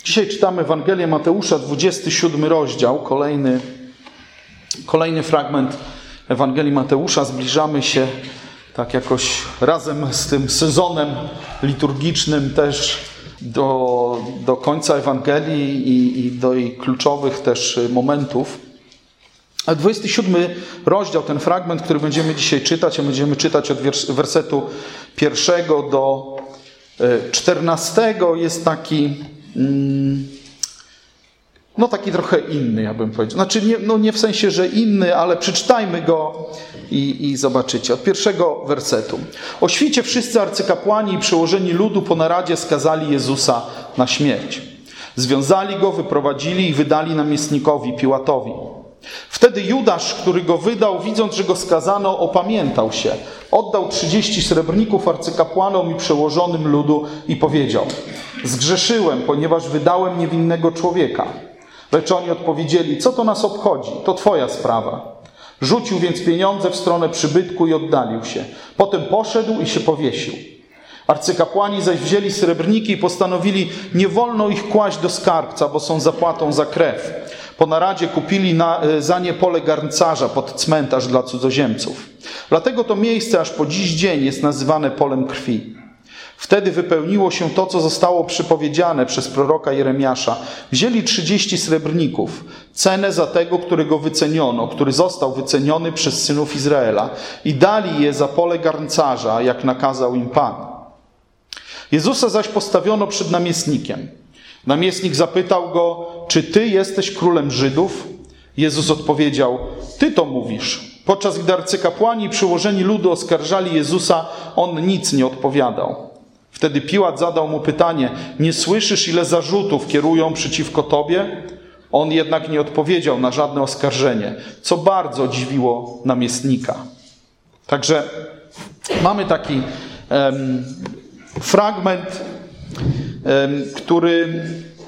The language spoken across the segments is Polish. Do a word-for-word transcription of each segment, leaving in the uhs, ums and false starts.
Dzisiaj czytamy Ewangelię Mateusza, dwudziesty siódmy rozdział, kolejny, kolejny fragment Ewangelii Mateusza. Zbliżamy się tak jakoś razem z tym sezonem liturgicznym też do, do końca Ewangelii i, i do jej kluczowych też momentów. A dwudziesty siódmy rozdział, ten fragment, który będziemy dzisiaj czytać, a będziemy czytać od wersetu pierwszego do czternastego, jest taki, no taki trochę inny, ja bym powiedział. Znaczy nie, no nie w sensie, że inny, ale przeczytajmy go i, i zobaczycie. Od pierwszego wersetu. O świcie wszyscy arcykapłani i przełożeni ludu po naradzie skazali Jezusa na śmierć. Związali go, wyprowadzili i wydali namiestnikowi Piłatowi. Wtedy Judasz, który go wydał, widząc, że go skazano, opamiętał się. Oddał trzydzieści srebrników arcykapłanom i przełożonym ludu i powiedział: zgrzeszyłem, ponieważ wydałem niewinnego człowieka. Lecz oni odpowiedzieli: co to nas obchodzi? To twoja sprawa. Rzucił więc pieniądze w stronę przybytku i oddalił się. Potem poszedł i się powiesił. Arcykapłani zaś wzięli srebrniki i postanowili: nie wolno ich kłaść do skarbca, bo są zapłatą za krew. Po naradzie kupili na, za nie pole garncarza pod cmentarz dla cudzoziemców. Dlatego to miejsce aż po dziś dzień jest nazywane polem krwi. Wtedy wypełniło się to, co zostało przypowiedziane przez proroka Jeremiasza. Wzięli trzydzieści srebrników, cenę za tego, którego wyceniono, który został wyceniony przez synów Izraela, i dali je za pole garncarza, jak nakazał im Pan. Jezusa zaś postawiono przed namiestnikiem. Namiestnik zapytał go: czy ty jesteś królem Żydów? Jezus odpowiedział: ty to mówisz. Podczas gdy arcykapłani i przełożeni ludu oskarżali Jezusa, on nic nie odpowiadał. Wtedy Piłat zadał mu pytanie: nie słyszysz, ile zarzutów kierują przeciwko tobie? On jednak nie odpowiedział na żadne oskarżenie, co bardzo dziwiło namiestnika. Także mamy taki um, fragment, um, który,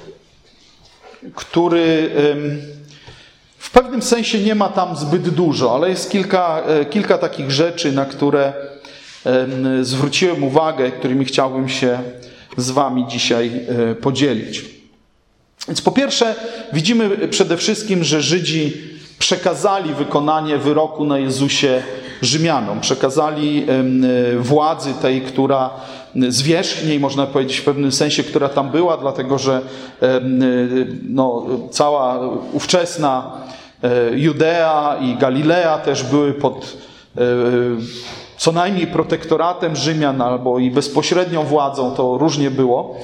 który um, w pewnym sensie nie ma tam zbyt dużo, ale jest kilka, kilka takich rzeczy, na które zwróciłem uwagę, którymi chciałbym się z wami dzisiaj podzielić. Więc po pierwsze widzimy przede wszystkim, że Żydzi przekazali wykonanie wyroku na Jezusie Rzymianom. Przekazali władzy tej, która zwierzchniej, można powiedzieć w pewnym sensie, która tam była, dlatego że no, cała ówczesna Judea i Galilea też były pod co najmniej protektoratem Rzymian, albo i bezpośrednią władzą, to różnie było.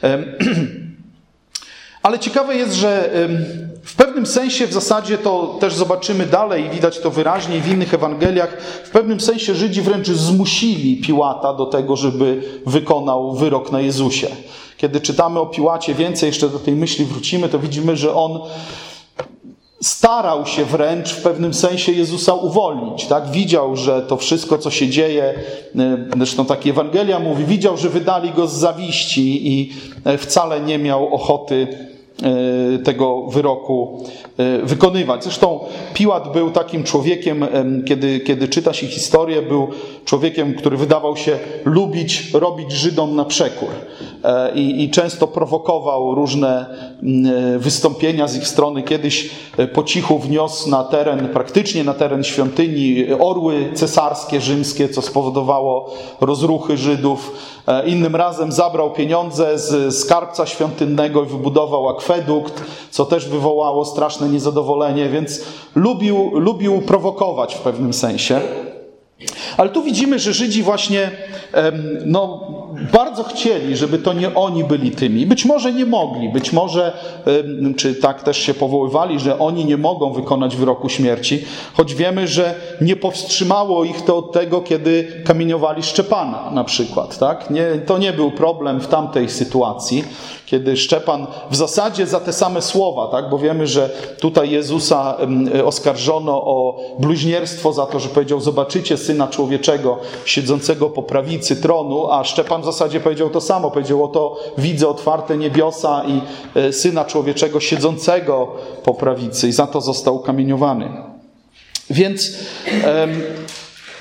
Ale ciekawe jest, że w pewnym sensie, w zasadzie to też zobaczymy dalej i widać to wyraźnie w innych Ewangeliach, w pewnym sensie Żydzi wręcz zmusili Piłata do tego, żeby wykonał wyrok na Jezusie. Kiedy czytamy o Piłacie więcej, jeszcze do tej myśli wrócimy, to widzimy, że on starał się wręcz w pewnym sensie Jezusa uwolnić. Tak? Widział, że to wszystko, co się dzieje, zresztą tak Ewangelia mówi, widział, że wydali go z zawiści i wcale nie miał ochoty tego wyroku wykonywać. Zresztą Piłat był takim człowiekiem, kiedy, kiedy czyta się historię, był człowiekiem, który wydawał się lubić robić Żydom na przekór. I, i często prowokował różne wystąpienia z ich strony. Kiedyś po cichu wniósł na teren, praktycznie na teren świątyni, orły cesarskie, rzymskie, co spowodowało rozruchy Żydów. Innym razem zabrał pieniądze z skarbca świątynnego i wybudował akwedukt, co też wywołało straszne niezadowolenie, więc lubił, lubił prowokować w pewnym sensie. Ale tu widzimy, że Żydzi właśnie no, bardzo chcieli, żeby to nie oni byli tymi. Być może nie mogli, być może, czy tak też się powoływali, że oni nie mogą wykonać wyroku śmierci, choć wiemy, że nie powstrzymało ich to od tego, kiedy kamieniowali Szczepana na przykład. Tak? Nie, to nie był problem w tamtej sytuacji, kiedy Szczepan w zasadzie za te same słowa, tak? Bo wiemy, że tutaj Jezusa oskarżono o bluźnierstwo za to, że powiedział: zobaczycie Syna Człowieczego siedzącego po prawicy tronu, a Szczepan w zasadzie powiedział to samo. Powiedział: oto widzę otwarte niebiosa i Syna Człowieczego siedzącego po prawicy, i za to został ukamieniowany. Więc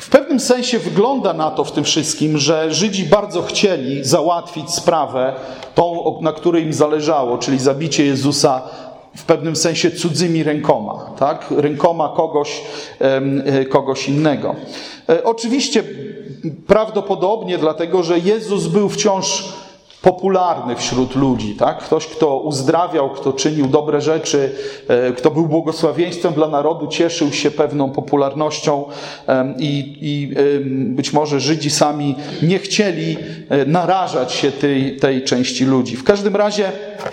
W pewnym sensie wygląda na to w tym wszystkim, że Żydzi bardzo chcieli załatwić sprawę, tą, na której im zależało, czyli zabicie Jezusa w pewnym sensie cudzymi rękoma, tak? Rękoma kogoś, kogoś innego. Oczywiście prawdopodobnie dlatego, że Jezus był wciąż popularny wśród ludzi, tak? Ktoś, kto uzdrawiał, kto czynił dobre rzeczy, kto był błogosławieństwem dla narodu, cieszył się pewną popularnością i, i być może Żydzi sami nie chcieli narażać się tej, tej części ludzi. W każdym razie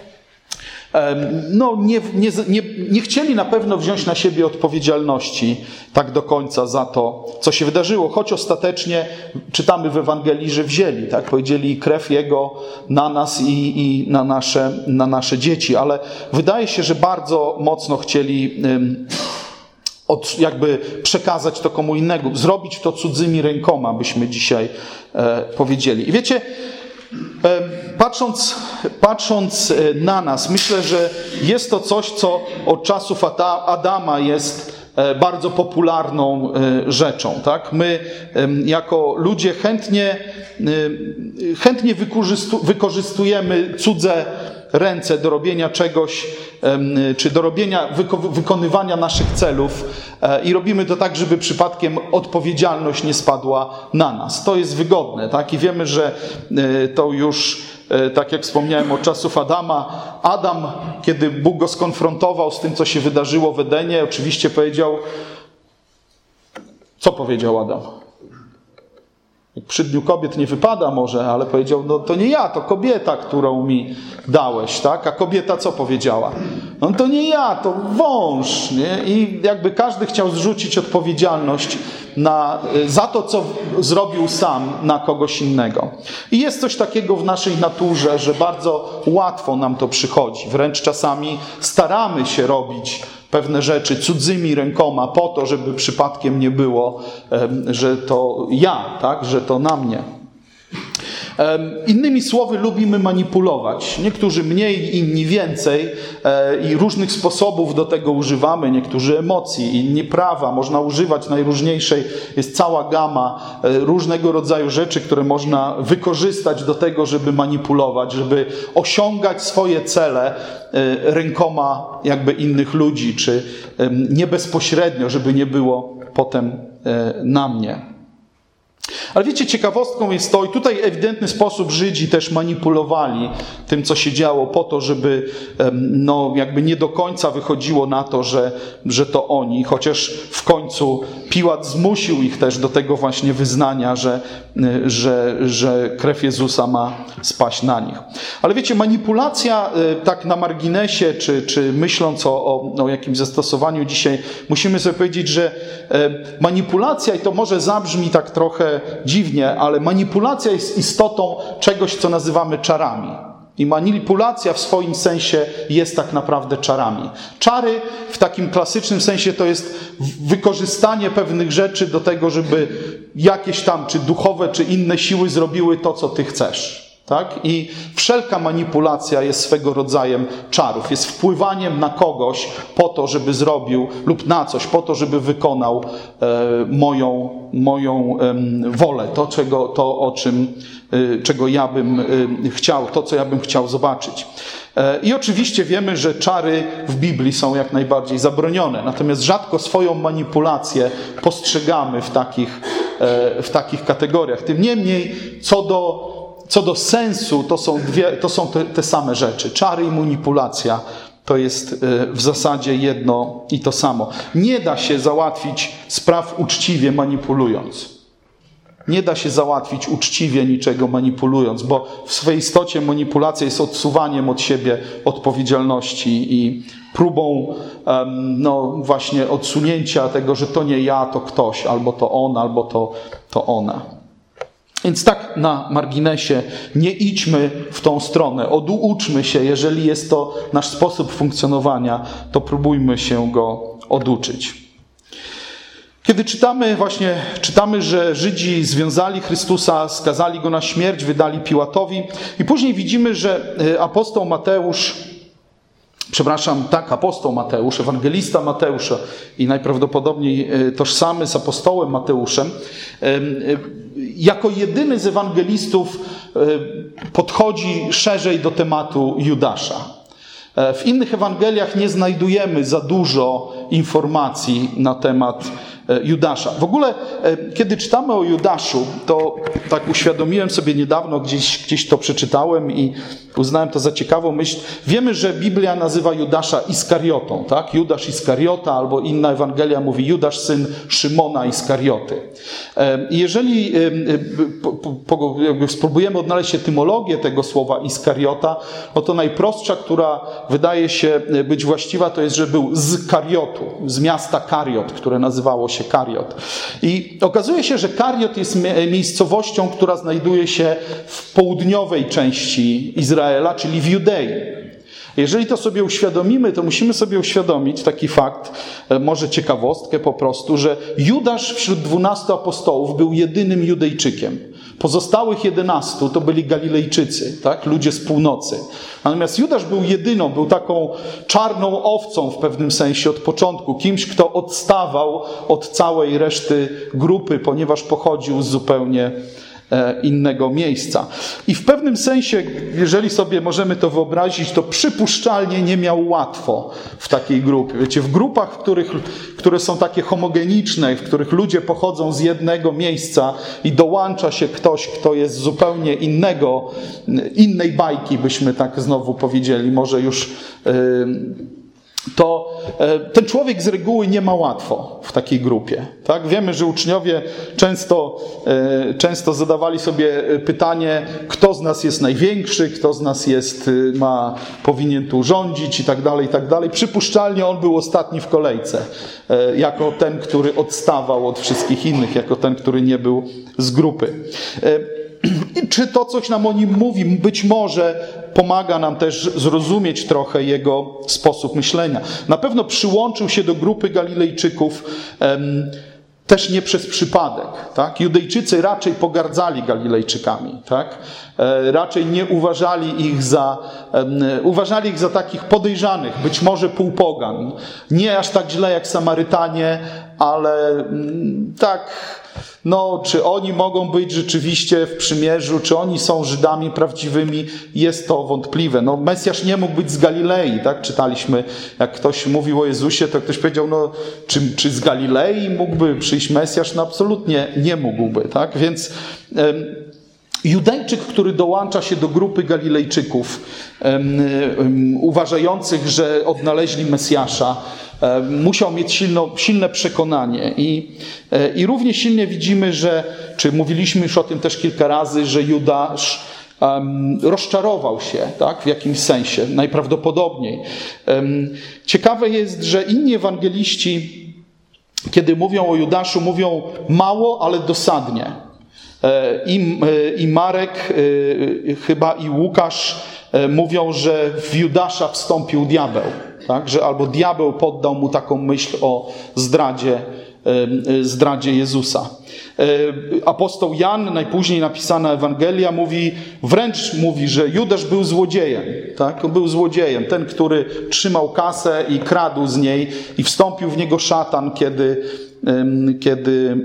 no, nie, nie, nie, nie chcieli na pewno wziąć na siebie odpowiedzialności tak do końca za to, co się wydarzyło, choć ostatecznie czytamy w Ewangelii, że wzięli, tak? Powiedzieli krew Jego na nas i, i na, nasze, na nasze dzieci, ale wydaje się, że bardzo mocno chcieli um, od, jakby przekazać to komu innemu, zrobić to cudzymi rękoma, byśmy dzisiaj e, powiedzieli. I wiecie, Patrząc, patrząc na nas, myślę, że jest to coś, co od czasów Adama jest bardzo popularną rzeczą. Tak? My jako ludzie chętnie, chętnie wykorzystujemy cudze ręce do robienia czegoś, czy do robienia, wykonywania naszych celów i robimy to tak, żeby przypadkiem odpowiedzialność nie spadła na nas. To jest wygodne, tak? I wiemy, że to już, tak jak wspomniałem, od czasów Adama. Adam, kiedy Bóg go skonfrontował z tym, co się wydarzyło w Edenie, oczywiście powiedział, co powiedział Adam? Przy Dniu Kobiet nie wypada może, ale powiedział, no to nie ja, to kobieta, którą mi dałeś, tak? A kobieta co powiedziała? No to nie ja, to wąż, nie? I jakby każdy chciał zrzucić odpowiedzialność na, za to, co zrobił sam, na kogoś innego. I jest coś takiego w naszej naturze, że bardzo łatwo nam to przychodzi. Wręcz czasami staramy się robić pewne rzeczy cudzymi rękoma po to, żeby przypadkiem nie było, że to ja, tak, że to na mnie. Innymi słowy, lubimy manipulować. Niektórzy mniej, inni więcej i różnych sposobów do tego używamy. Niektórzy emocji, inni prawa. Można używać najróżniejszej, jest cała gama różnego rodzaju rzeczy, które można wykorzystać do tego, żeby manipulować, żeby osiągać swoje cele rękoma jakby innych ludzi, czy nie bezpośrednio, żeby nie było potem na mnie. Ale wiecie, ciekawostką jest to, i tutaj w ewidentny sposób Żydzi też manipulowali tym, co się działo, po to, żeby no, jakby nie do końca wychodziło na to, że, że to oni, chociaż w końcu Piłat zmusił ich też do tego właśnie wyznania, że, że, że krew Jezusa ma spaść na nich. Ale wiecie, manipulacja tak na marginesie, czy, czy myśląc o, o, o jakimś zastosowaniu dzisiaj, musimy sobie powiedzieć, że manipulacja, i to może zabrzmi tak trochę dziwnie, ale manipulacja jest istotą czegoś, co nazywamy czarami. I manipulacja w swoim sensie jest tak naprawdę czarami. Czary w takim klasycznym sensie to jest wykorzystanie pewnych rzeczy do tego, żeby jakieś tam, czy duchowe, czy inne siły zrobiły to, co ty chcesz. Tak? I wszelka manipulacja jest swego rodzaju czarów. Jest wpływaniem na kogoś po to, żeby zrobił, lub na coś, po to, żeby wykonał e, moją, moją e, wolę. To, czego, to o czym, e, czego ja bym e, chciał, to, co ja bym chciał zobaczyć. E, I oczywiście wiemy, że czary w Biblii są jak najbardziej zabronione. Natomiast rzadko swoją manipulację postrzegamy w takich, e, w takich kategoriach. Tym niemniej, co do Co do sensu, to są, dwie, to są te, te same rzeczy. Czary i manipulacja to jest w zasadzie jedno i to samo. Nie da się załatwić spraw uczciwie manipulując. Nie da się załatwić uczciwie niczego manipulując, bo w swej istocie manipulacja jest odsuwaniem od siebie odpowiedzialności i próbą no właśnie odsunięcia tego, że to nie ja, to ktoś, albo to on, albo to, to ona. Więc tak na marginesie, nie idźmy w tą stronę, oduczmy się, jeżeli jest to nasz sposób funkcjonowania, to próbujmy się go oduczyć. Kiedy czytamy właśnie, czytamy, że Żydzi związali Chrystusa, skazali Go na śmierć, wydali Piłatowi i później widzimy, że apostoł Mateusz przepraszam, tak, apostoł Mateusz, ewangelista Mateusz i najprawdopodobniej tożsamy z apostołem Mateuszem, jako jedyny z ewangelistów podchodzi szerzej do tematu Judasza. W innych Ewangeliach nie znajdujemy za dużo informacji na temat Judasza. W ogóle, kiedy czytamy o Judaszu, to tak uświadomiłem sobie niedawno, gdzieś, gdzieś to przeczytałem i uznałem to za ciekawą myśl. Wiemy, że Biblia nazywa Judasza Iskariotą, tak? Judasz Iskariota, albo inna Ewangelia mówi Judasz, syn Szymona Iskarioty. Jeżeli spróbujemy odnaleźć etymologię tego słowa Iskariota, no to najprostsza, która wydaje się być właściwa, to jest, że był z Kariotu, z miasta Kariot, które nazywało się Kariot. I okazuje się, że Kariot jest miejscowością, która znajduje się w południowej części Izraela, czyli w Judei. Jeżeli to sobie uświadomimy, to musimy sobie uświadomić taki fakt, może ciekawostkę po prostu, że Judasz wśród dwunastu apostołów był jedynym Judejczykiem. Pozostałych jedenastu to byli Galilejczycy, tak? Ludzie z północy. Natomiast Judasz był jedyną, był taką czarną owcą w pewnym sensie od początku. Kimś, kto odstawał od całej reszty grupy, ponieważ pochodził z zupełnie innego miejsca. I w pewnym sensie, jeżeli sobie możemy to wyobrazić, to przypuszczalnie nie miał łatwo w takiej grupie. Wiecie, w grupach, w których, które są takie homogeniczne, w których ludzie pochodzą z jednego miejsca i dołącza się ktoś, kto jest zupełnie innego, innej bajki, byśmy tak znowu powiedzieli, może już yy, to ten człowiek z reguły nie ma łatwo w takiej grupie. Tak? Wiemy, że uczniowie często, często zadawali sobie pytanie, kto z nas jest największy, kto z nas jest, ma, powinien tu rządzić i tak dalej, i tak dalej. Przypuszczalnie on był ostatni w kolejce, jako ten, który odstawał od wszystkich innych, jako ten, który nie był z grupy. I czy to coś nam o nim mówi? Być może pomaga nam też zrozumieć trochę jego sposób myślenia. Na pewno przyłączył się do grupy Galilejczyków em, też nie przez przypadek. Tak? Judejczycy raczej pogardzali Galilejczykami. Tak? E, raczej nie uważali ich za, em, uważali ich za takich podejrzanych, być może półpogan. Nie aż tak źle jak Samarytanie, ale m, tak... No, czy oni mogą być rzeczywiście w przymierzu, czy oni są Żydami prawdziwymi, jest to wątpliwe. No, Mesjasz nie mógł być z Galilei, tak? Czytaliśmy, jak ktoś mówił o Jezusie, to ktoś powiedział, no, czy, czy z Galilei mógłby przyjść Mesjasz? No, absolutnie nie mógłby, tak? Więc um, Judejczyk, który dołącza się do grupy Galilejczyków, um, um, uważających, że odnaleźli Mesjasza, musiał mieć silno, silne przekonanie i, i równie silnie widzimy, że, czy mówiliśmy już o tym też kilka razy, że Judasz um, rozczarował się, tak, w jakimś sensie, najprawdopodobniej. Um, ciekawe jest, że inni ewangeliści, kiedy mówią o Judaszu, mówią mało, ale dosadnie. I, i Marek, chyba i Łukasz mówią, że w Judasza wstąpił diabeł. Tak? Że albo diabeł poddał mu taką myśl o zdradzie, zdradzie Jezusa. Apostoł Jan, najpóźniej napisana Ewangelia, mówi, wręcz mówi, że Judasz był złodziejem. Tak? On był złodziejem. Ten, który trzymał kasę i kradł z niej i wstąpił w niego szatan, kiedy, kiedy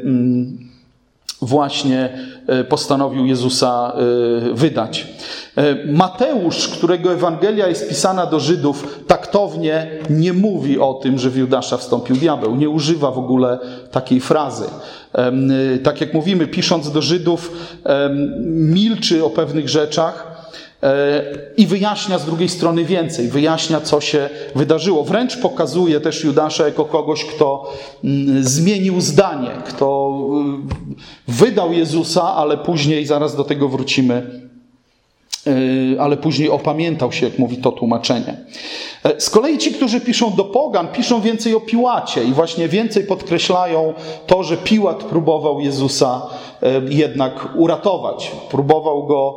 właśnie postanowił Jezusa wydać. Mateusz, którego Ewangelia jest pisana do Żydów, taktownie nie mówi o tym, że w Judasza wstąpił diabeł. Nie używa w ogóle takiej frazy. Tak jak mówimy, pisząc do Żydów, milczy o pewnych rzeczach i wyjaśnia z drugiej strony więcej. Wyjaśnia, co się wydarzyło. Wręcz pokazuje też Judasza jako kogoś, kto zmienił zdanie, kto wydał Jezusa, ale później, zaraz do tego wrócimy, ale później opamiętał się, jak mówi to tłumaczenie. Z kolei ci, którzy piszą do pogan, piszą więcej o Piłacie i właśnie więcej podkreślają to, że Piłat próbował Jezusa jednak uratować. Próbował go,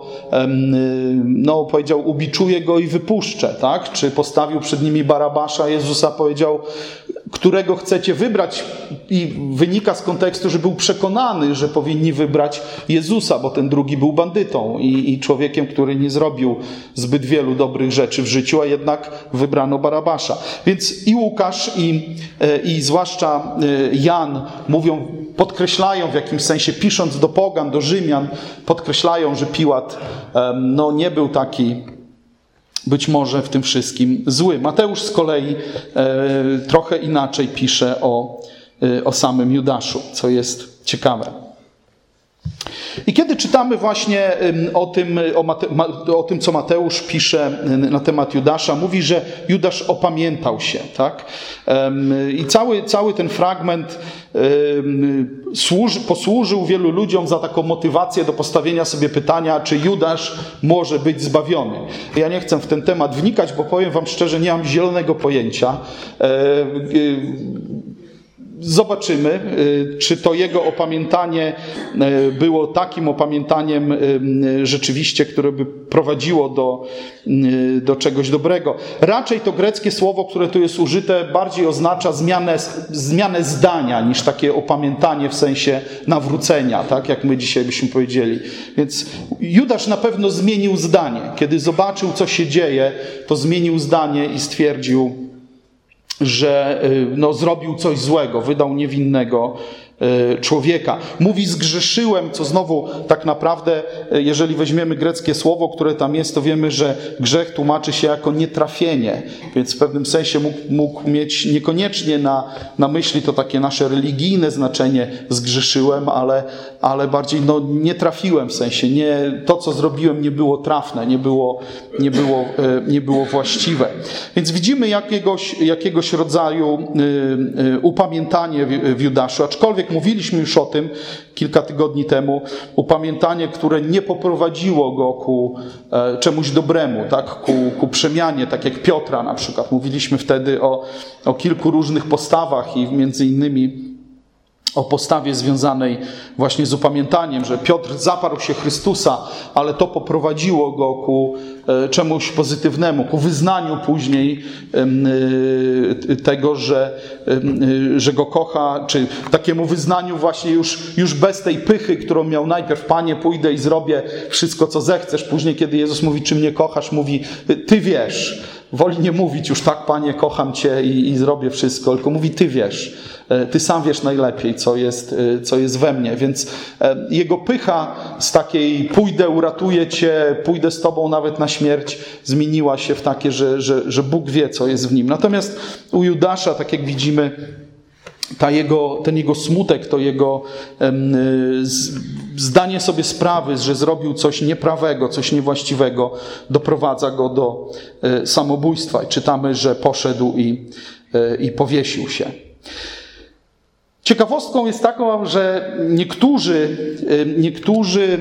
no powiedział, ubiczuję go i wypuszczę, tak? Czy postawił przed nimi Barabasza, Jezusa powiedział, którego chcecie wybrać, i wynika z kontekstu, że był przekonany, że powinni wybrać Jezusa, bo ten drugi był bandytą i, i człowiekiem, który nie zrobił zbyt wielu dobrych rzeczy w życiu, a jednak wybrano Barabasza. Więc i Łukasz, i, i zwłaszcza Jan mówią, podkreślają w jakimś sensie, pisząc do pogan, do Rzymian, podkreślają, że Piłat no, nie był taki być może w tym wszystkim zły. Mateusz z kolei e, trochę inaczej pisze o, e, o samym Judaszu, co jest ciekawe. I kiedy czytamy właśnie o tym, o, Mate, o tym, co Mateusz pisze na temat Judasza, mówi, że Judasz opamiętał się. Tak? I cały, cały ten fragment służy, posłużył wielu ludziom za taką motywację do postawienia sobie pytania, czy Judasz może być zbawiony. Ja nie chcę w ten temat wnikać, bo powiem wam szczerze, nie mam zielonego pojęcia. Zobaczymy, czy to jego opamiętanie było takim opamiętaniem rzeczywiście, które by prowadziło do, do czegoś dobrego. Raczej to greckie słowo, które tu jest użyte, bardziej oznacza zmianę, zmianę zdania niż takie opamiętanie w sensie nawrócenia, tak jak my dzisiaj byśmy powiedzieli. Więc Judasz na pewno zmienił zdanie. Kiedy zobaczył, co się dzieje, to zmienił zdanie i stwierdził, że no, zrobił coś złego, wydał niewinnego człowieka. Mówi zgrzeszyłem, co znowu tak naprawdę, jeżeli weźmiemy greckie słowo, które tam jest, to wiemy, że grzech tłumaczy się jako nietrafienie, więc w pewnym sensie mógł, mógł mieć niekoniecznie na, na myśli to takie nasze religijne znaczenie zgrzeszyłem, ale, ale bardziej no, nie trafiłem, w sensie nie, to, co zrobiłem, nie było trafne, nie było, nie było, nie było właściwe. Więc widzimy jakiegoś, jakiegoś rodzaju upamiętanie w Judaszu, aczkolwiek mówiliśmy już o tym kilka tygodni temu, upamiętanie, które nie poprowadziło go ku e, czemuś dobremu, tak? ku, ku przemianie, tak jak Piotra na przykład. Mówiliśmy wtedy o, o kilku różnych postawach i między innymi o postawie związanej właśnie z upamiętaniem, że Piotr zaparł się Chrystusa, ale to poprowadziło go ku czemuś pozytywnemu, ku wyznaniu później tego, że, że go kocha, czy takiemu wyznaniu właśnie już, już bez tej pychy, którą miał najpierw, Panie, pójdę i zrobię wszystko, co zechcesz. Później, kiedy Jezus mówi, czy mnie kochasz, mówi, Ty wiesz. Woli nie mówić już tak, Panie, kocham Cię i, i zrobię wszystko, tylko mówi, Ty wiesz. Ty sam wiesz najlepiej, co jest, co jest we mnie. Więc jego pycha z takiej pójdę, uratuję Cię, pójdę z Tobą nawet na śmierć, zmieniła się w takie, że, że, że Bóg wie, co jest w nim. Natomiast u Judasza, tak jak widzimy, ta jego, ten jego smutek, to jego um, zdanie sobie sprawy, że zrobił coś nieprawego, coś niewłaściwego, doprowadza go do e, samobójstwa. I czytamy, że poszedł i, e, i powiesił się. Ciekawostką jest taką, że niektórzy, niektórzy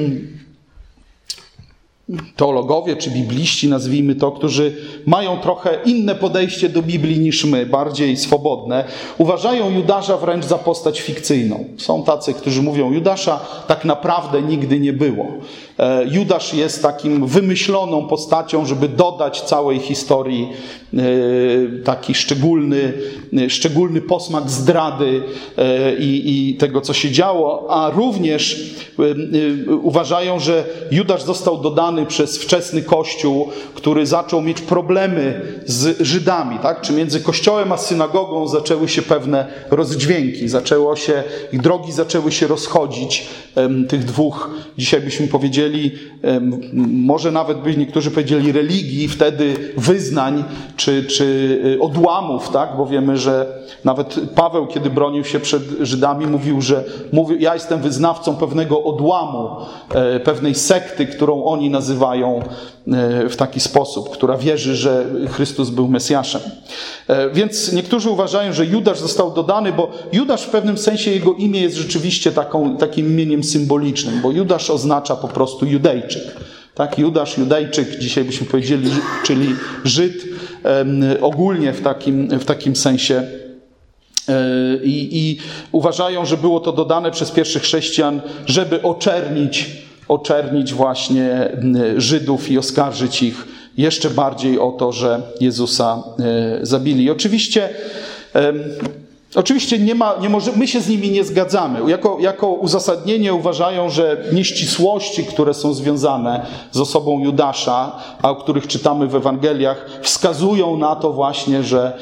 teologowie czy bibliści, nazwijmy to, którzy mają trochę inne podejście do Biblii niż my, bardziej swobodne, uważają Judasza wręcz za postać fikcyjną. Są tacy, którzy mówią, Judasza tak naprawdę nigdy nie było. Judasz jest takim wymyśloną postacią, żeby dodać całej historii taki szczególny, szczególny posmak zdrady i, i tego, co się działo, a również uważają, że Judasz został dodany przez wczesny Kościół, który zaczął mieć problemy z Żydami, tak? Czy między Kościołem a synagogą zaczęły się pewne rozdźwięki, zaczęło się, ich drogi zaczęły się rozchodzić, tych dwóch, dzisiaj byśmy powiedzieli, może nawet by niektórzy powiedzieli religii, wtedy wyznań, czy, czy odłamów, tak? Bo wiemy, że nawet Paweł, kiedy bronił się przed Żydami, mówił, że mówił, ja jestem wyznawcą pewnego odłamu, pewnej sekty, którą oni nazywają w taki sposób, która wierzy, że Chrystus był Mesjaszem. Więc niektórzy uważają, że Judasz został dodany, bo Judasz w pewnym sensie, jego imię jest rzeczywiście taką, takim imieniem symbolicznym, bo Judasz oznacza po prostu Judejczyk. Tak, Judasz, Judejczyk, dzisiaj byśmy powiedzieli, czyli Żyd, ogólnie w takim, w takim sensie. I, I uważają, że było to dodane przez pierwszych chrześcijan, żeby oczernić, oczernić właśnie Żydów i oskarżyć ich jeszcze bardziej o to, że Jezusa zabili. I oczywiście Oczywiście nie ma, nie może, my się z nimi nie zgadzamy. Jako, jako uzasadnienie uważają, że nieścisłości, które są związane z osobą Judasza, a o których czytamy w Ewangeliach, wskazują na to właśnie, że,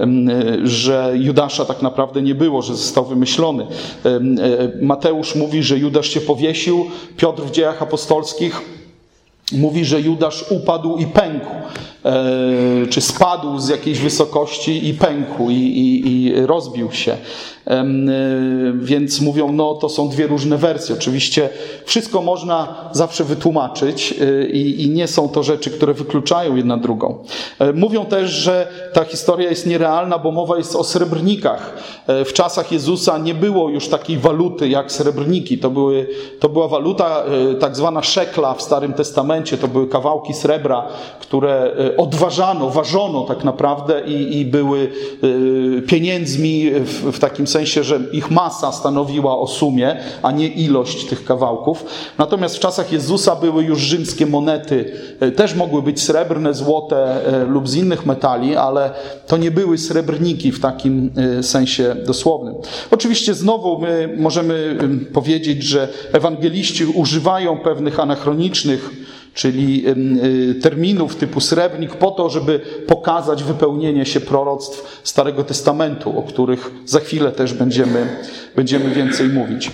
że Judasza tak naprawdę nie było, że został wymyślony. Mateusz mówi, że Judasz się powiesił, Piotr w Dziejach Apostolskich mówi, że Judasz upadł i pękł. Czy spadł z jakiejś wysokości i pękł i, i, i rozbił się. Więc mówią, no to są dwie różne wersje. Oczywiście wszystko można zawsze wytłumaczyć i, i nie są to rzeczy, które wykluczają jedna drugą. Mówią też, że ta historia jest nierealna, bo mowa jest o srebrnikach. W czasach Jezusa nie było już takiej waluty jak srebrniki. To, były, to była waluta tak zwana szekla w Starym Testamencie. To były kawałki srebra, które odważano, ważono tak naprawdę i, i były pieniędzmi w, w takim sensie, że ich masa stanowiła o sumie, a nie ilość tych kawałków. Natomiast w czasach Jezusa były już rzymskie monety. Też mogły być srebrne, złote lub z innych metali, ale to nie były srebrniki w takim sensie dosłownym. Oczywiście znowu my możemy powiedzieć, że ewangeliści używają pewnych anachronicznych, czyli terminów typu srebrnik po to, żeby pokazać wypełnienie się proroctw Starego Testamentu, o których za chwilę też będziemy, będziemy więcej mówić.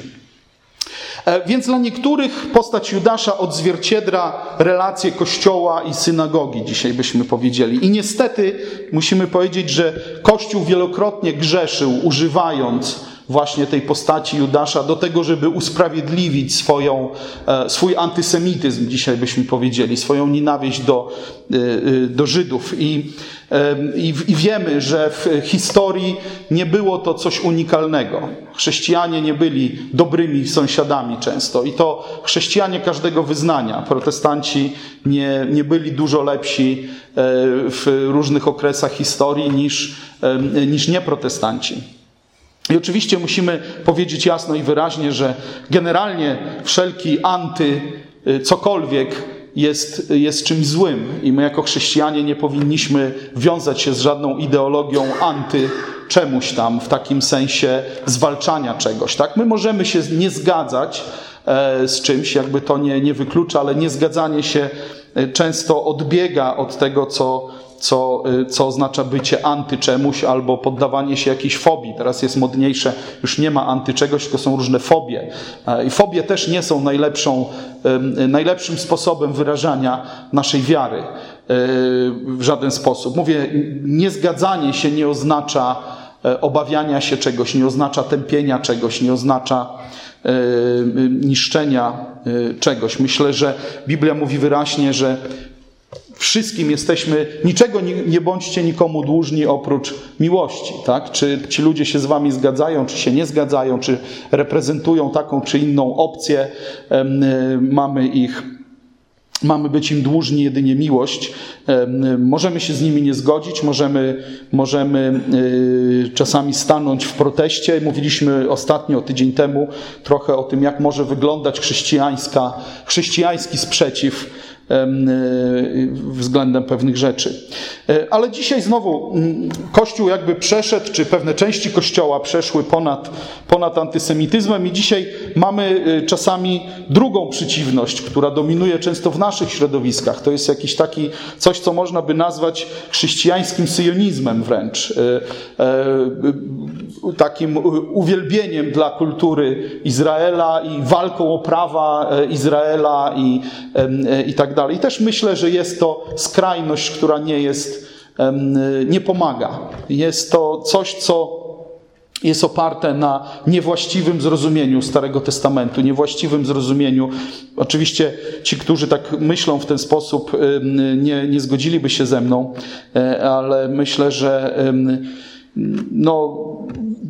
Więc dla niektórych postać Judasza odzwierciedla relacje Kościoła i synagogi, dzisiaj byśmy powiedzieli. I niestety musimy powiedzieć, że Kościół wielokrotnie grzeszył, używając właśnie tej postaci Judasza do tego, żeby usprawiedliwić swoją, swój antysemityzm, dzisiaj byśmy powiedzieli, swoją nienawiść do, do Żydów. I, i, I wiemy, że w historii nie było to coś unikalnego. Chrześcijanie nie byli dobrymi sąsiadami często i to chrześcijanie każdego wyznania. Protestanci nie, nie byli dużo lepsi w różnych okresach historii niż, niż nieprotestanci. I oczywiście musimy powiedzieć jasno i wyraźnie, że generalnie wszelki anty cokolwiek jest, jest czymś złym i my jako chrześcijanie nie powinniśmy wiązać się z żadną ideologią anty czemuś tam w takim sensie zwalczania czegoś. Tak? My możemy się nie zgadzać z czymś, jakby to nie, nie wyklucza, ale niezgadzanie się często odbiega od tego, co Co, co oznacza bycie anty czemuś albo poddawanie się jakiejś fobii. Teraz jest modniejsze, już nie ma anty czegoś, tylko są różne fobie. I fobie też nie są najlepszą, najlepszym sposobem wyrażania naszej wiary w żaden sposób. Mówię, niezgadzanie się nie oznacza obawiania się czegoś, nie oznacza tępienia czegoś, nie oznacza niszczenia czegoś. Myślę, że Biblia mówi wyraźnie, że wszystkim jesteśmy, niczego nie, nie bądźcie nikomu dłużni oprócz miłości. Tak? Czy ci ludzie się z wami zgadzają, czy się nie zgadzają, czy reprezentują taką czy inną opcję, mamy ich, mamy być im dłużni jedynie miłość. Możemy się z nimi nie zgodzić, możemy, możemy czasami stanąć w proteście. Mówiliśmy ostatnio, tydzień temu, trochę o tym, jak może wyglądać chrześcijańska, chrześcijański sprzeciw względem pewnych rzeczy. Ale dzisiaj znowu Kościół jakby przeszedł, czy pewne części Kościoła przeszły ponad, ponad antysemityzmem i dzisiaj mamy czasami drugą przeciwność, która dominuje często w naszych środowiskach. To jest jakiś taki coś, co można by nazwać chrześcijańskim syjonizmem wręcz. Takim uwielbieniem dla kultury Izraela i walką o prawa Izraela i, i tak dalej. I też myślę, że jest to skrajność, która nie jest, nie pomaga. Jest to coś, co jest oparte na niewłaściwym zrozumieniu Starego Testamentu, niewłaściwym zrozumieniu. Oczywiście ci, którzy tak myślą w ten sposób, nie, nie zgodziliby się ze mną, ale myślę, że no,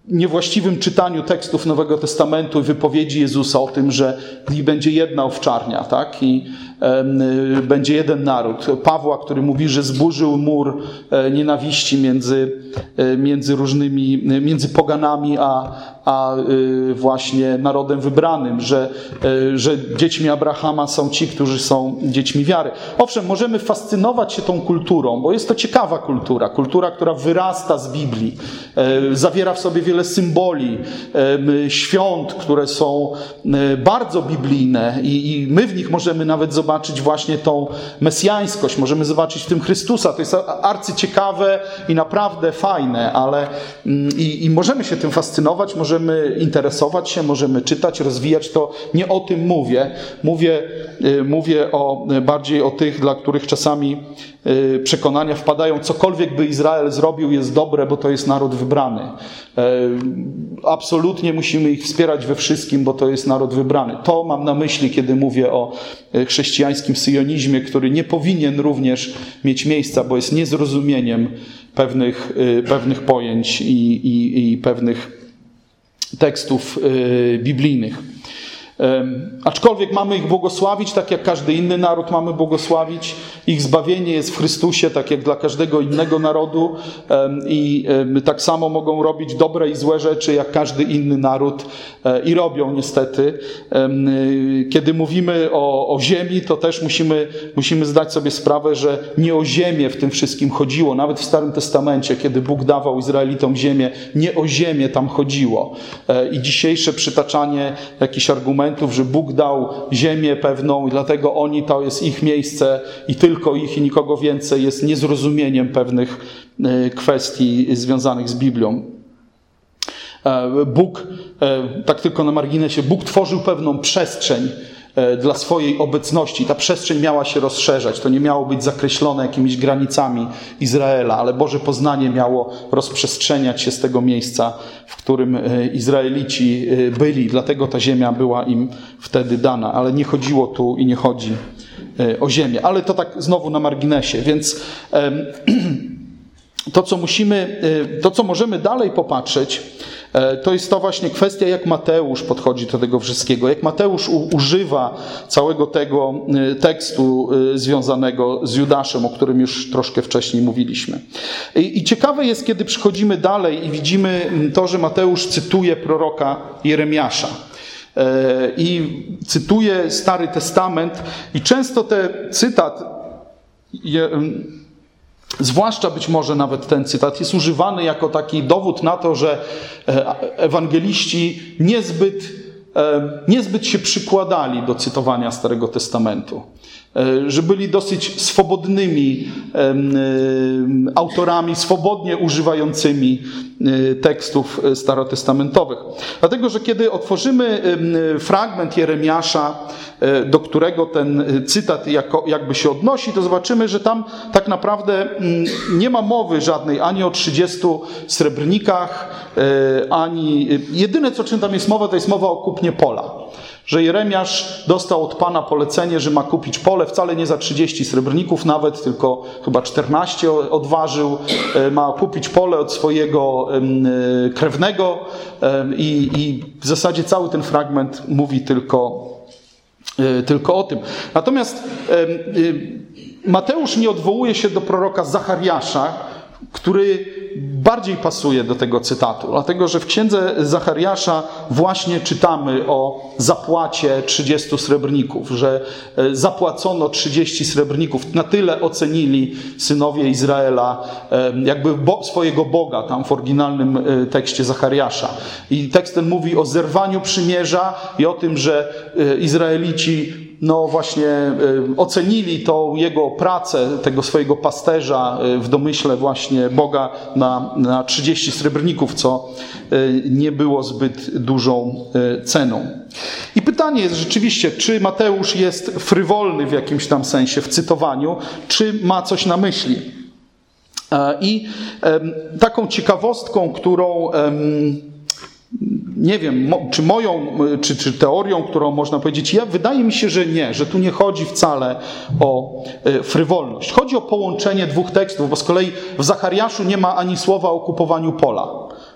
niewłaściwym czytaniu tekstów Nowego Testamentu i wypowiedzi Jezusa o tym, że będzie jedna owczarnia, tak? I y, będzie jeden naród. Pawła, który mówi, że zburzył mur y, nienawiści między, y, między różnymi, y, między poganami, a, a y, właśnie narodem wybranym, że, y, że dziećmi Abrahama są ci, którzy są dziećmi wiary. Owszem, możemy fascynować się tą kulturą, bo jest to ciekawa kultura, kultura, która wyrasta z Biblii, y, zawiera w sobie wiele symboli, świąt, które są bardzo biblijne i, i my w nich możemy nawet zobaczyć właśnie tą mesjańskość, możemy zobaczyć w tym Chrystusa. To jest arcyciekawe i naprawdę fajne, ale i, i możemy się tym fascynować, możemy interesować się, możemy czytać, rozwijać to. Nie o tym mówię. Mówię, mówię o, bardziej o tych, dla których czasami przekonania wpadają, cokolwiek by Izrael zrobił jest dobre, bo to jest naród wybrany. Absolutnie musimy ich wspierać we wszystkim, bo to jest naród wybrany. To mam na myśli, kiedy mówię o chrześcijańskim syjonizmie, który nie powinien również mieć miejsca, bo jest niezrozumieniem pewnych, pewnych pojęć i, i, i pewnych tekstów biblijnych. Aczkolwiek mamy ich błogosławić, tak jak każdy inny naród mamy błogosławić. Ich zbawienie jest w Chrystusie, tak jak dla każdego innego narodu, i tak samo mogą robić dobre i złe rzeczy, jak każdy inny naród, i robią niestety. Kiedy mówimy o, o ziemi, to też musimy, musimy zdać sobie sprawę, że nie o ziemię w tym wszystkim chodziło. Nawet w Starym Testamencie, kiedy Bóg dawał Izraelitom ziemię, nie o ziemię tam chodziło. I dzisiejsze przytaczanie jakichś argumentów, że Bóg dał ziemię pewną i dlatego oni, to jest ich miejsce i tylko ich i nikogo więcej, jest niezrozumieniem pewnych kwestii związanych z Biblią. Bóg, tak tylko na marginesie, Bóg tworzył pewną przestrzeń dla swojej obecności. Ta przestrzeń miała się rozszerzać. To nie miało być zakreślone jakimiś granicami Izraela, ale Boże poznanie miało rozprzestrzeniać się z tego miejsca, w którym Izraelici byli. Dlatego ta ziemia była im wtedy dana. Ale nie chodziło tu i nie chodzi o ziemię. Ale to tak znowu na marginesie. Więc to, co musimy, to, co możemy dalej popatrzeć, to jest to właśnie kwestia, jak Mateusz podchodzi do tego wszystkiego, jak Mateusz u, używa całego tego tekstu związanego z Judaszem, o którym już troszkę wcześniej mówiliśmy. I, i ciekawe jest, kiedy przychodzimy dalej i widzimy to, że Mateusz cytuje proroka Jeremiasza. I cytuje Stary Testament i często ten cytat, je, zwłaszcza być może nawet ten cytat, jest używany jako taki dowód na to, że ewangeliści niezbyt, niezbyt się przykładali do cytowania Starego Testamentu. Że byli dosyć swobodnymi autorami, swobodnie używającymi tekstów starotestamentowych. Dlatego, że kiedy otworzymy fragment Jeremiasza, do którego ten cytat jako, jakby się odnosi, to zobaczymy, że tam tak naprawdę nie ma mowy żadnej ani o trzydziestu srebrnikach, ani... Jedyne, co czym tam jest mowa, to jest mowa o kupnie pola. Że Jeremiasz dostał od Pana polecenie, że ma kupić pole, wcale nie za trzydzieści srebrników nawet, tylko chyba czternaście odważył. Ma kupić pole od swojego krewnego i, i w zasadzie cały ten fragment mówi tylko, tylko o tym. Natomiast Mateusz nie odwołuje się do proroka Zachariasza, który bardziej pasuje do tego cytatu, dlatego że w księdze Zachariasza właśnie czytamy o zapłacie trzydziestu srebrników, że zapłacono trzydzieści srebrników. Na tyle ocenili synowie Izraela jakby bo, swojego Boga, tam w oryginalnym tekście Zachariasza. I tekst ten mówi o zerwaniu przymierza i o tym, że Izraelici no właśnie ocenili tą jego pracę, tego swojego pasterza w domyśle właśnie Boga na, na trzydzieści srebrników, co nie było zbyt dużą ceną. I pytanie jest rzeczywiście, czy Mateusz jest frywolny w jakimś tam sensie w cytowaniu, czy ma coś na myśli. I taką ciekawostką, którą... Nie wiem, czy moją, czy, czy teorią, którą można powiedzieć, ja wydaje mi się, że nie, że tu nie chodzi wcale o frywolność. Chodzi o połączenie dwóch tekstów, bo z kolei w Zachariaszu nie ma ani słowa o kupowaniu pola.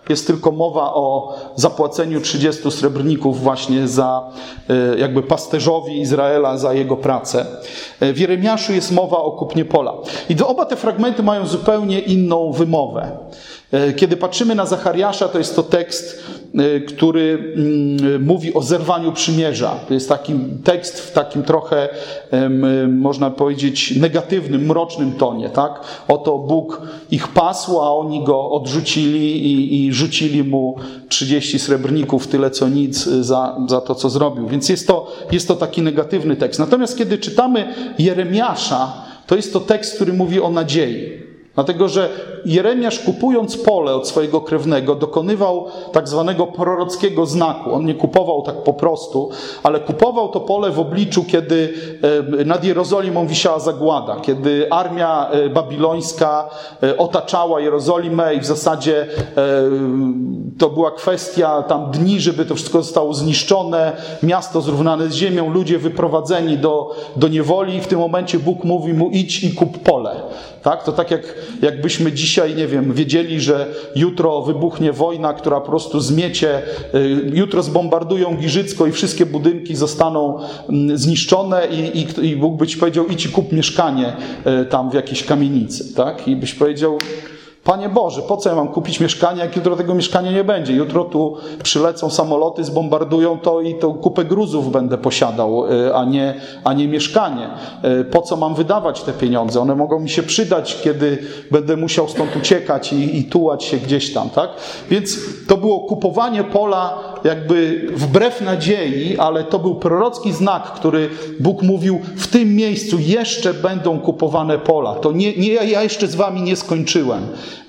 jest tylko mowa o zapłaceniu trzydziestu srebrników właśnie za jakby pasterzowi Izraela za jego pracę. W Jeremiaszu jest mowa o kupnie pola. I oba te fragmenty mają zupełnie inną wymowę. Kiedy patrzymy na Zachariasza, to jest to tekst, który mówi o zerwaniu przymierza. To jest taki tekst w takim trochę, można powiedzieć, negatywnym, mrocznym tonie. Tak? Oto Bóg ich pasł, a oni go odrzucili i, i rzucili mu trzydzieści srebrników, tyle co nic za, za to, co zrobił. Więc jest to, jest to taki negatywny tekst. Natomiast kiedy czytamy Jeremiasza, to jest to tekst, który mówi o nadziei. Dlatego, że Jeremiasz, kupując pole od swojego krewnego, dokonywał tak zwanego prorockiego znaku. On nie kupował tak po prostu, ale kupował to pole w obliczu, kiedy nad Jerozolimą wisiała zagłada, kiedy armia babilońska otaczała Jerozolimę i w zasadzie to była kwestia tam dni, żeby to wszystko zostało zniszczone, miasto zrównane z ziemią, ludzie wyprowadzeni do, do niewoli i w tym momencie Bóg mówi mu: idź i kup pole. Tak? To tak jak, jakbyśmy dzisiaj, nie wiem, wiedzieli, że jutro wybuchnie wojna, która po prostu zmiecie, jutro zbombardują Giżycko i wszystkie budynki zostaną zniszczone i, i, i Bóg by ci powiedział: idź i kup mieszkanie tam w jakiejś kamienicy. Tak? I byś powiedział: Panie Boże, po co ja mam kupić mieszkanie, jak jutro tego mieszkania nie będzie? Jutro tu przylecą samoloty, zbombardują to i to kupę gruzów będę posiadał, a nie, a nie mieszkanie. Po co mam wydawać te pieniądze? One mogą mi się przydać, kiedy będę musiał stąd uciekać i, i tułać się gdzieś tam, tak? Więc to było kupowanie pola jakby wbrew nadziei, ale to był prorocki znak, który Bóg mówił: w tym miejscu jeszcze będą kupowane pola. To nie, nie ja jeszcze z wami nie skończyłem.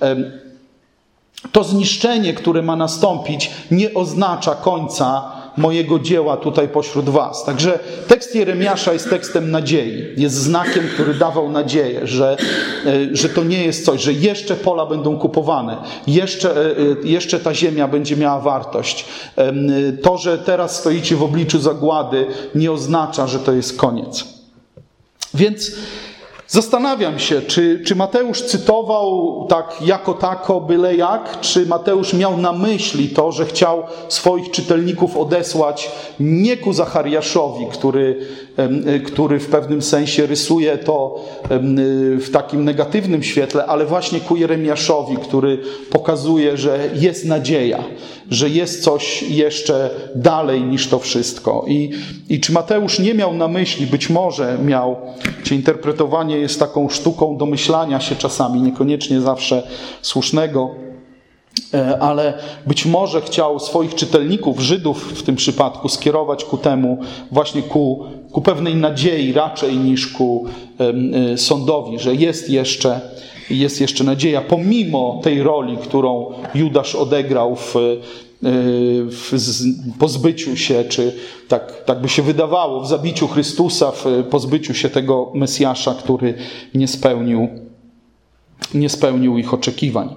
To zniszczenie, które ma nastąpić, nie oznacza końca mojego dzieła tutaj pośród was. Także tekst Jeremiasza jest tekstem nadziei. Jest znakiem, który dawał nadzieję, że, że to nie jest coś, że jeszcze pola będą kupowane, jeszcze, jeszcze ta ziemia będzie miała wartość. To, że teraz stoicie w obliczu zagłady, nie oznacza, że to jest koniec. Więc zastanawiam się, czy, czy Mateusz cytował tak jako tako, byle jak, czy Mateusz miał na myśli to, że chciał swoich czytelników odesłać nie ku Zachariaszowi, który, który w pewnym sensie rysuje to w takim negatywnym świetle, ale właśnie ku Jeremiaszowi, który pokazuje, że jest nadzieja, że jest coś jeszcze dalej niż to wszystko. I, i czy Mateusz nie miał na myśli, być może miał, czy interpretowanie jest taką sztuką domyślania się czasami, niekoniecznie zawsze słusznego, ale być może chciał swoich czytelników, Żydów w tym przypadku, skierować ku temu, właśnie ku, ku pewnej nadziei raczej niż ku um, sądowi, że jest jeszcze, jest jeszcze nadzieja, pomimo tej roli, którą Judasz odegrał w, w pozbyciu się, czy tak, tak by się wydawało, w zabiciu Chrystusa, w pozbyciu się tego Mesjasza, który nie spełnił, nie spełnił ich oczekiwań.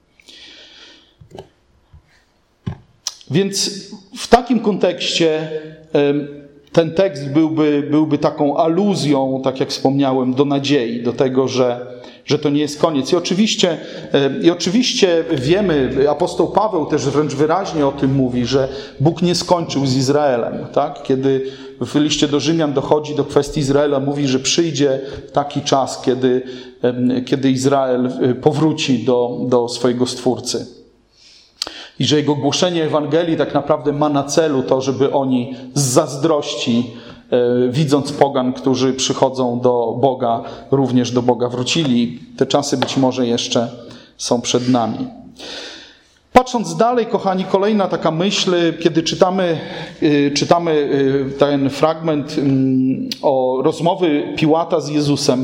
Więc w takim kontekście ten tekst byłby, byłby taką aluzją, tak jak wspomniałem, do nadziei, do tego, że, że to nie jest koniec. I oczywiście, I oczywiście wiemy, apostoł Paweł też wręcz wyraźnie o tym mówi, że Bóg nie skończył z Izraelem. Tak? Kiedy w liście do Rzymian dochodzi do kwestii Izraela, mówi, że przyjdzie taki czas, kiedy, kiedy Izrael powróci do, do swojego Stwórcy. I że jego głoszenie Ewangelii tak naprawdę ma na celu to, żeby oni z zazdrości, widząc pogan, którzy przychodzą do Boga, również do Boga wrócili. Te czasy być może jeszcze są przed nami. Patrząc dalej, kochani, kolejna taka myśl, kiedy czytamy, czytamy ten fragment o rozmowy Piłata z Jezusem,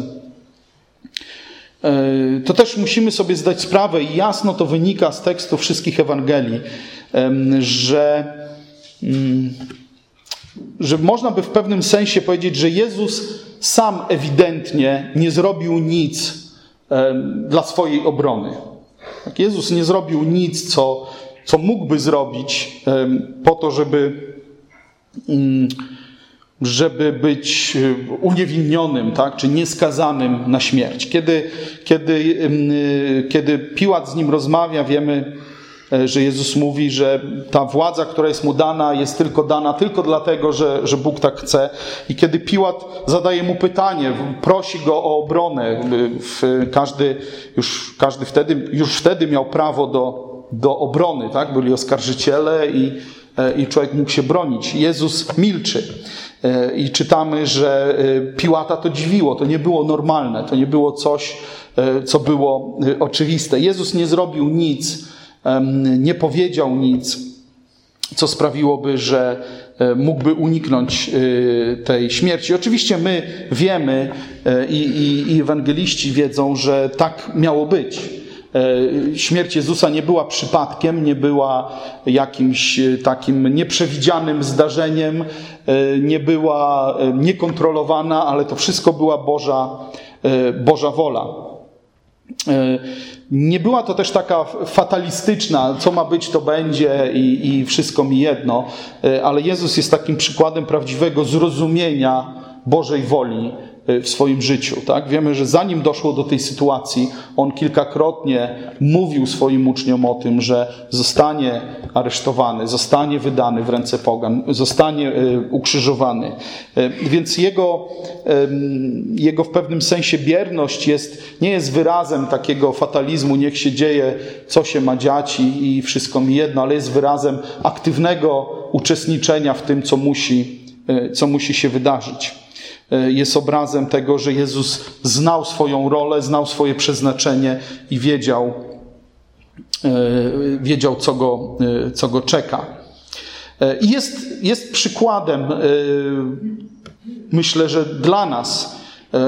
to też musimy sobie zdać sprawę i jasno to wynika z tekstu wszystkich Ewangelii, że, że można by w pewnym sensie powiedzieć, że Jezus sam ewidentnie nie zrobił nic dla swojej obrony. Jezus nie zrobił nic, co, co mógłby zrobić po to, żeby... żeby być uniewinnionym, tak, czy nieskazanym na śmierć. Kiedy, kiedy, kiedy Piłat z nim rozmawia, wiemy, że Jezus mówi, że ta władza, która jest mu dana, jest tylko dana tylko dlatego, że, że Bóg tak chce. I kiedy Piłat zadaje mu pytanie, prosi go o obronę, każdy już, każdy wtedy, już wtedy miał prawo do, do obrony, tak? Byli oskarżyciele i, i człowiek mógł się bronić. Jezus milczy. I czytamy, że Piłata to dziwiło, to nie było normalne, to nie było coś, co było oczywiste. Jezus nie zrobił nic, nie powiedział nic, co sprawiłoby, że mógłby uniknąć tej śmierci. Oczywiście my wiemy i, i, i ewangeliści wiedzą, że tak miało być. Śmierć Jezusa nie była przypadkiem, nie była jakimś takim nieprzewidzianym zdarzeniem, nie była niekontrolowana, ale to wszystko była Boża, Boża wola. Nie była to też taka fatalistyczna, co ma być, to będzie i, i wszystko mi jedno, ale Jezus jest takim przykładem prawdziwego zrozumienia Bożej woli w swoim życiu. Tak? Wiemy, że zanim doszło do tej sytuacji, On kilkakrotnie mówił swoim uczniom o tym, że zostanie aresztowany, zostanie wydany w ręce pogan, zostanie ukrzyżowany. Więc Jego, jego w pewnym sensie bierność jest, nie jest wyrazem takiego fatalizmu, niech się dzieje, co się ma dziać i, i wszystko mi jedno, ale jest wyrazem aktywnego uczestniczenia w tym, co musi, co musi się wydarzyć. Jest obrazem tego, że Jezus znał swoją rolę, znał swoje przeznaczenie i wiedział, wiedział co go, co go czeka. I jest, jest przykładem, myślę, że dla nas,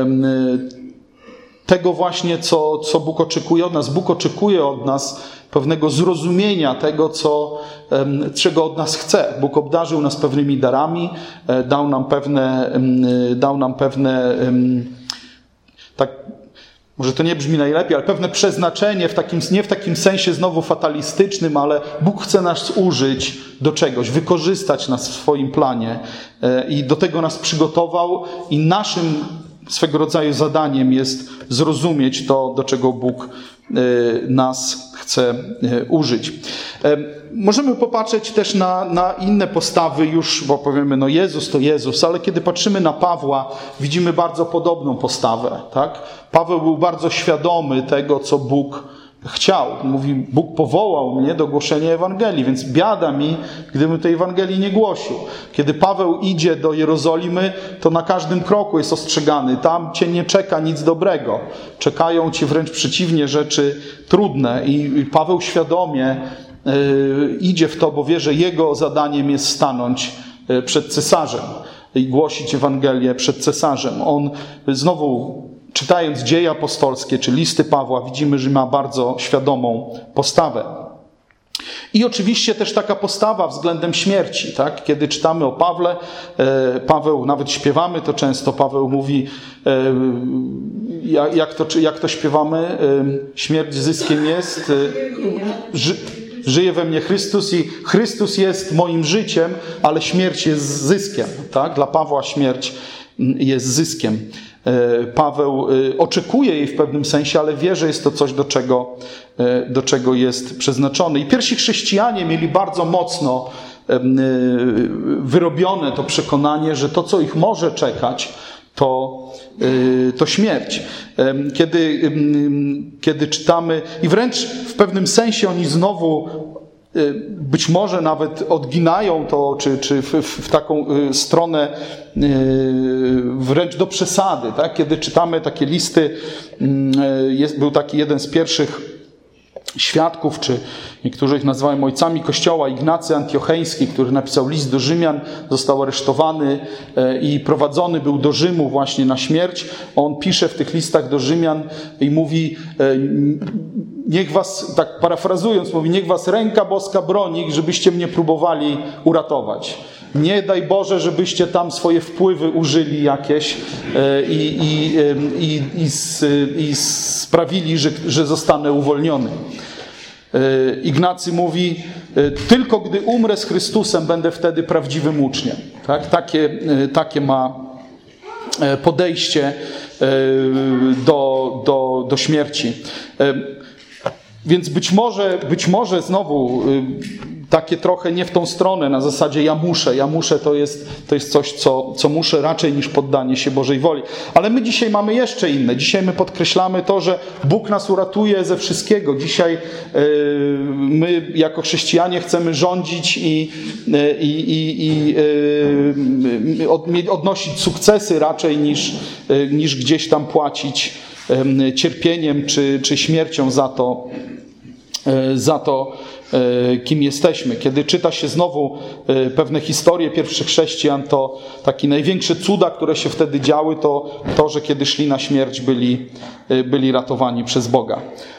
tego właśnie, co, co Bóg oczekuje od nas. Bóg oczekuje od nas pewnego zrozumienia tego, co, czego od nas chce. Bóg obdarzył nas pewnymi darami, dał nam pewne, dał nam pewne, tak, może to nie brzmi najlepiej, ale pewne przeznaczenie, w takim, nie w takim sensie znowu fatalistycznym, ale Bóg chce nas użyć do czegoś, wykorzystać nas w swoim planie i do tego nas przygotował i naszym swego rodzaju zadaniem jest zrozumieć to, do czego Bóg nas chce użyć. Możemy popatrzeć też na, na inne postawy już, bo powiemy, no Jezus to Jezus, ale kiedy patrzymy na Pawła, widzimy bardzo podobną postawę. Tak? Paweł był bardzo świadomy tego, co Bóg chciał. Mówi, Bóg powołał mnie do głoszenia Ewangelii, więc biada mi, gdybym tej Ewangelii nie głosił. Kiedy Paweł idzie do Jerozolimy, to na każdym kroku jest ostrzegany. Tam cię nie czeka nic dobrego. Czekają cię wręcz przeciwnie rzeczy trudne. I Paweł świadomie yy, idzie w to, bo wie, że jego zadaniem jest stanąć yy, przed cesarzem i głosić Ewangelię przed cesarzem. On znowu, czytając dzieje apostolskie, czy listy Pawła, widzimy, że ma bardzo świadomą postawę. I oczywiście też taka postawa względem śmierci. Tak? Kiedy czytamy o Pawle, Paweł, nawet śpiewamy to często, Paweł mówi, jak to, jak to śpiewamy, śmierć zyskiem jest, ży, żyje we mnie Chrystus i Chrystus jest moim życiem, ale śmierć jest zyskiem. Tak? Dla Pawła śmierć jest zyskiem. Paweł oczekuje jej w pewnym sensie, ale wie, że jest to coś, do czego, do czego jest przeznaczony. I pierwsi chrześcijanie mieli bardzo mocno wyrobione to przekonanie, że to, co ich może czekać, to, to śmierć. Kiedy, kiedy czytamy, i wręcz w pewnym sensie oni znowu być może nawet odginają to, czy, czy w, w taką stronę wręcz do przesady. Tak? Kiedy czytamy takie listy, jest, był taki jeden z pierwszych świadków, czy niektórzy ich nazywają ojcami Kościoła, Ignacy Antiocheński, który napisał list do Rzymian, został aresztowany i prowadzony był do Rzymu właśnie na śmierć. On pisze w tych listach do Rzymian i mówi, niech was, tak parafrazując, mówi, niech was ręka boska broni, żebyście mnie próbowali uratować. Nie daj Boże, żebyście tam swoje wpływy użyli jakieś i, i, i, i, i sprawili, że, że zostanę uwolniony. Ignacy mówi, tylko gdy umrę z Chrystusem, będę wtedy prawdziwym uczniem. Tak? Takie, takie ma podejście do, do, do śmierci. Więc być może, być może znowu takie trochę nie w tą stronę, na zasadzie ja muszę, ja muszę to jest, to jest coś, co, co muszę raczej niż poddanie się Bożej woli. Ale my dzisiaj mamy jeszcze inne. Dzisiaj my podkreślamy to, że Bóg nas uratuje ze wszystkiego. Dzisiaj yy, my jako chrześcijanie chcemy rządzić i, yy, i, i yy, od, odnosić sukcesy raczej niż, yy, niż gdzieś tam płacić yy, cierpieniem czy, czy śmiercią za to, yy, za to, kim jesteśmy. Kiedy czyta się znowu pewne historie pierwszych chrześcijan, to takie największe cuda, które się wtedy działy, to to, że kiedy szli na śmierć, byli, byli ratowani przez Boga.